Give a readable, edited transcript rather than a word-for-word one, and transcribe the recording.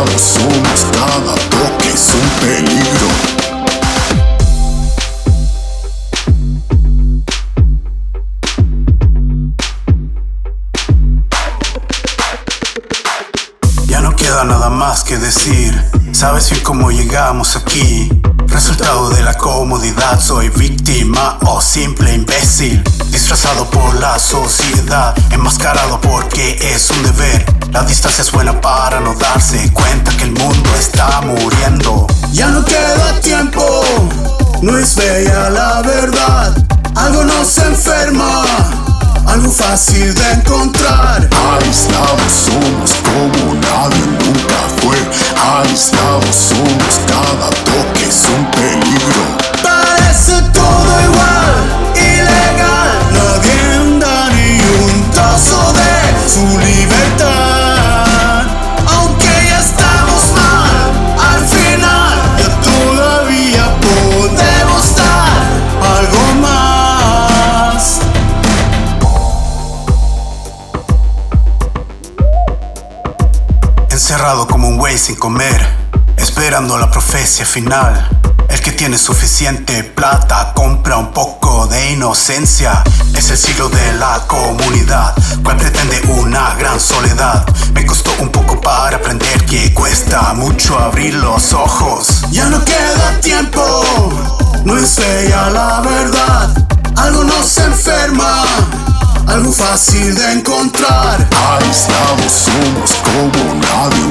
Aislados somos, cada toque es un peligro. Ya no queda nada más que decir. Sabes bien cómo llegamos aquí. Resultado de la comodidad. Soy víctima o simple imbécil, disfrazado por la sociedad, enmascarado porque es un deber. La distancia es buena para no darse cuenta que el mundo está muriendo. Ya no queda tiempo, no es bella la verdad. Algo nos enferma, algo fácil de encontrar. Aislados somos como nadie nunca fue. Aislados somos, cada toque es un peligro. Parece todo igual, ilegal. Nadie da ni un trozo de su libertad. Aunque ya estamos mal, al final ya todavía podemos dar algo más. Encerrado como un güey sin comer, esperando la profecía final. El que tiene suficiente plata compra un poco de inocencia. Es el siglo de la comunidad, cual pretende una gran soledad. Me costó un poco para aprender que cuesta mucho abrir los ojos. Ya no queda tiempo, no es bella la verdad. Algo nos enferma, algo fácil de encontrar. Aislados somos como nadie